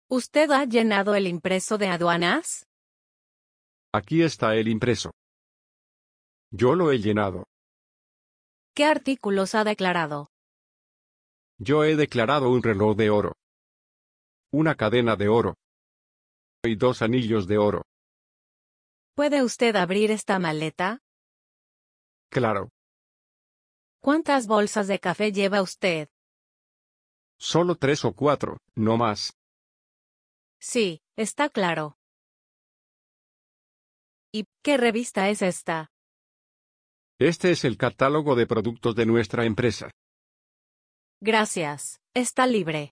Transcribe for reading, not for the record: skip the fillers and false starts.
¿Usted ha llenado el impreso de aduanas? Aquí está el impreso. Yo lo he llenado. ¿Qué artículos ha declarado? Yo he declarado un reloj de oro, una cadena de oro y 2 anillos de oro. ¿Puede usted abrir esta maleta? Claro. ¿Cuántas bolsas de café lleva usted? Solo 3 o 4, no más. Sí, está claro. ¿Y qué revista es esta? Este es el catálogo de productos de nuestra empresa. Gracias, está libre.